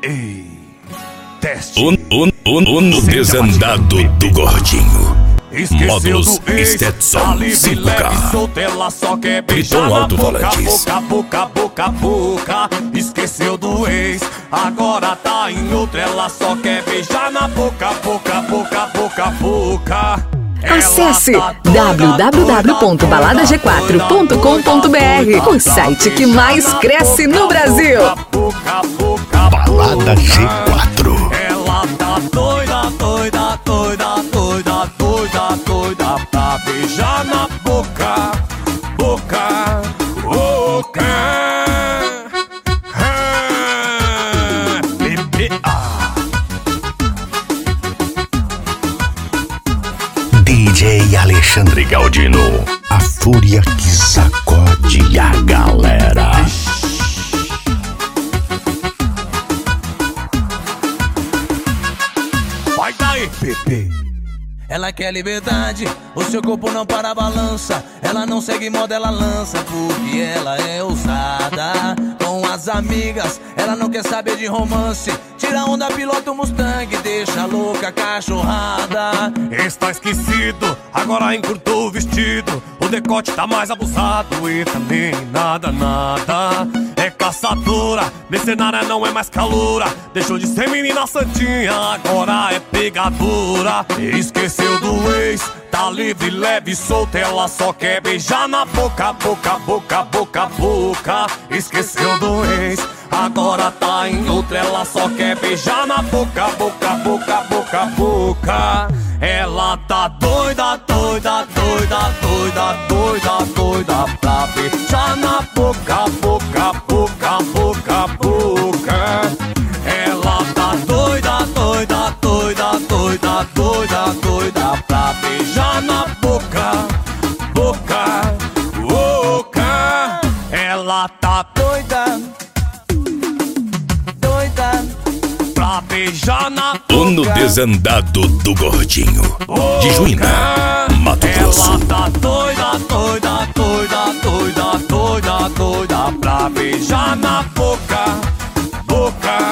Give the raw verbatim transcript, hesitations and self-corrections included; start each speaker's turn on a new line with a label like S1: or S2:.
S1: Ei, teste.
S2: O, o, o, o no desandado do gordinho. Módulos Stetson cinco K.
S1: Ela só quer beijar
S2: Triton
S1: na
S2: alto-falantes.
S1: boca, boca, boca, boca. Esqueceu do ex, agora tá em outra. Ela só quer beijar na boca, boca, boca, boca, boca.
S3: Acesse w w w ponto balada g quatro ponto com ponto b r, o site que mais cresce no Brasil.
S2: Balada G quatro.
S1: Ela tá doida, doida, doida, doida, doida, doida pra beijar na boca, boca, boca. Ah, bebê, ah.
S2: D J Alexandre Galdino, a fúria que sacode a galera.
S1: Vai daí, bebê.
S4: Ela quer liberdade, o seu corpo não para a balança. Ela não segue moda, ela lança, porque ela é ousada. Com as amigas, ela não quer saber de romance. Tira onda, pilota o Mustang, deixa louca a cachorrada.
S1: Está esquecido, agora encurtou o vestido. O decote tá mais abusado e também nada, nada. É caçadora, mercenária não é mais caloura. Deixou de ser menina santinha, agora é pegadora. Esqueceu do ex, tá livre, leve, solta. Ela só quer beijar na boca, boca, boca, boca, boca. Esqueceu do ex, agora tá em outra. Ela só quer beijar na boca, boca, boca, boca, boca. Ela tá doida, doida, doida, doida, doida, doida pra beijar na boca, boca, boca, boca, boca. Ela tá doida, doida, doida, doida, doida, doida pra beijar na boca, boca, boca. Ela tá doida, doida pra beijar na boca.
S2: O no desandado do gordinho. De Juína, Mato Grosso.
S1: Ela tá doida, doida, doida, doida, doida, doida pra beijar na boca, boca,